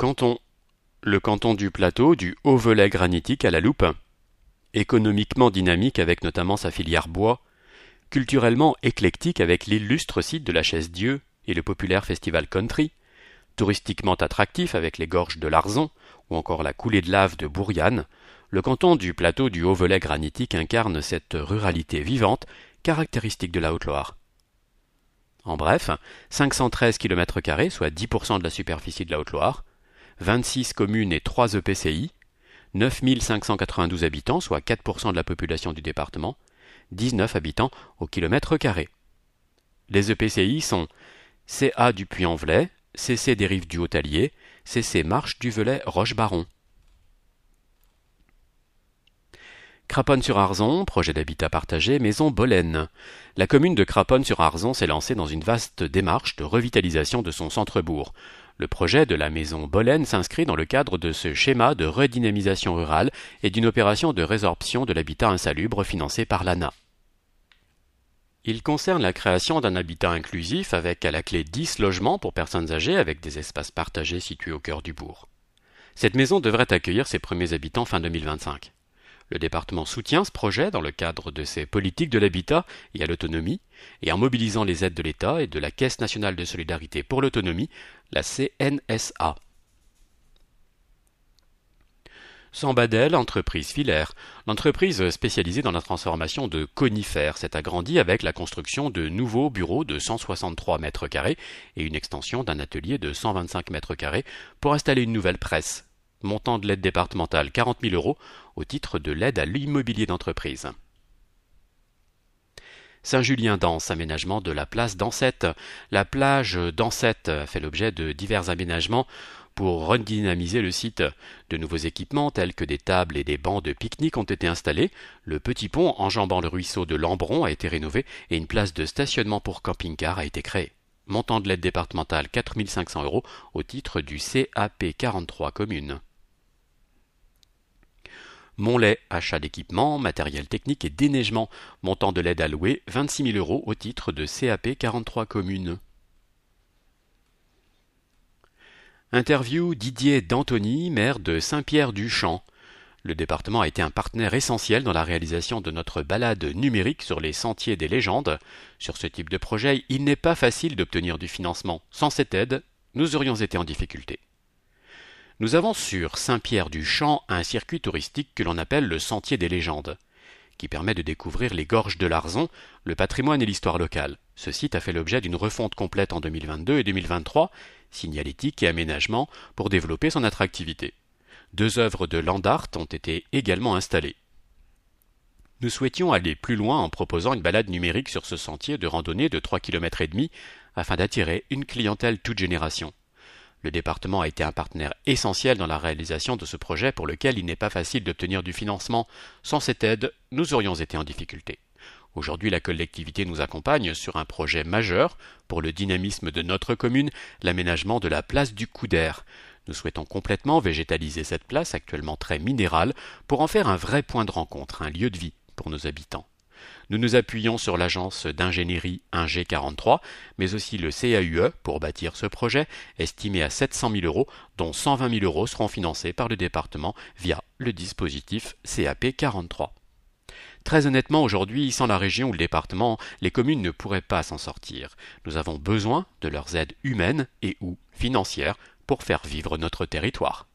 Canton. Le canton du Plateau, du Haut-Velay granitique à la loupe. Économiquement dynamique avec notamment sa filière bois. Culturellement éclectique avec l'illustre site de la Chaise-Dieu et le populaire festival country. Touristiquement attractif avec les gorges de l'Arzon ou encore la coulée de lave de Bouriane, le canton du Plateau du Haut-Velay granitique incarne cette ruralité vivante caractéristique de la Haute-Loire. En bref, 513 km², soit 10% de la superficie de la Haute-Loire, 26 communes et 3 EPCI, 9 592 habitants, soit 4% de la population du département, 19 habitants au kilomètre carré. Les EPCI sont CA du Puy-en-Velay, CC des Rives du Haut-Allier, CC Marche du Velay Roche-Baron. Craponne-sur-Arzon, projet d'habitat partagé, maison Bolène. La commune de Craponne-sur-Arzon s'est lancée dans une vaste démarche de revitalisation de son centre-bourg. Le projet de la maison Bolène s'inscrit dans le cadre de ce schéma de redynamisation rurale et d'une opération de résorption de l'habitat insalubre financée par l'ANA. Il concerne la création d'un habitat inclusif avec à la clé 10 logements pour personnes âgées avec des espaces partagés situés au cœur du bourg. Cette maison devrait accueillir ses premiers habitants fin 2025. Le département soutient ce projet dans le cadre de ses politiques de l'habitat et à l'autonomie et en mobilisant les aides de l'État et de la Caisse nationale de solidarité pour l'autonomie, la CNSA. Sambadel, entreprise filaire. L'entreprise spécialisée dans la transformation de conifères s'est agrandie avec la construction de nouveaux bureaux de 163 mètres carrés et une extension d'un atelier de 125 mètres carrés pour installer une nouvelle presse. Montant de l'aide départementale 40 000 € au titre de l'aide à l'immobilier d'entreprise. Saint-Julien-d'Ans, aménagement de la place d'Ancette. La plage d'Ancette fait l'objet de divers aménagements pour redynamiser le site. De nouveaux équipements tels que des tables et des bancs de pique-nique ont été installés. Le petit pont enjambant le ruisseau de Lambron a été rénové et une place de stationnement pour camping-car a été créée. Montant de l'aide départementale 4 500 € au titre du CAP 43 communes. Montlay, achat d'équipements, matériel technique et déneigement. Montant de l'aide allouée 26 000 € au titre de CAP 43 communes. Interview Didier Dantoni, maire de Saint-Pierre-du-Champ. Le département a été un partenaire essentiel dans la réalisation de notre balade numérique sur les sentiers des légendes. Sur ce type de projet, il n'est pas facile d'obtenir du financement. Sans cette aide, nous aurions été en difficulté. Nous avons sur Saint-Pierre-du-Champ un circuit touristique que l'on appelle le Sentier des légendes, qui permet de découvrir les gorges de l'Arzon, le patrimoine et l'histoire locale. Ce site a fait l'objet d'une refonte complète en 2022 et 2023, signalétique et aménagement, pour développer son attractivité. 2 œuvres de land art ont été également installées. Nous souhaitions aller plus loin en proposant une balade numérique sur ce sentier de randonnée de 3,5 km afin d'attirer une clientèle toute génération. Le département a été un partenaire essentiel dans la réalisation de ce projet pour lequel il n'est pas facile d'obtenir du financement. Sans cette aide, nous aurions été en difficulté. Aujourd'hui, la collectivité nous accompagne sur un projet majeur pour le dynamisme de notre commune, l'aménagement de la place du Couder. Nous souhaitons complètement végétaliser cette place actuellement très minérale pour en faire un vrai point de rencontre, un lieu de vie pour nos habitants. Nous nous appuyons sur l'agence d'ingénierie Ingé43, mais aussi le CAUE pour bâtir ce projet, estimé à 700 000 €, dont 120 000 € seront financés par le département via le dispositif CAP 43. Très honnêtement, aujourd'hui, sans la région ou le département, les communes ne pourraient pas s'en sortir. Nous avons besoin de leurs aides humaines et ou financières pour faire vivre notre territoire.